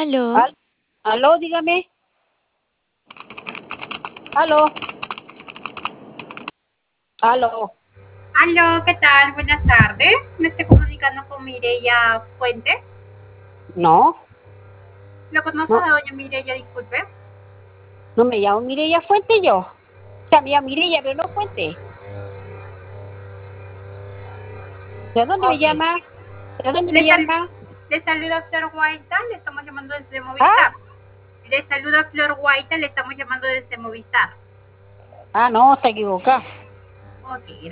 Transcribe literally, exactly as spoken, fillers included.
Aló. Al- Aló, dígame. Aló. Aló. Aló, ¿qué tal? Buenas tardes. Me estoy comunicando con Mireya Fuentes. No, ¿Lo conoce no, a doña Mireya? Disculpe. no me llamo Mireya Fuente yo. O sea, me llamo Mireya, pero no Fuente. ¿De dónde me Ok. llama? ¿De dónde me Le, sal- llama? le saluda Flor Guaita, le estamos llamando desde ¿Ah? Movistar. Le saluda Flor Guaita, le estamos llamando desde Movistar. Ah, no, está equivocada. Ok,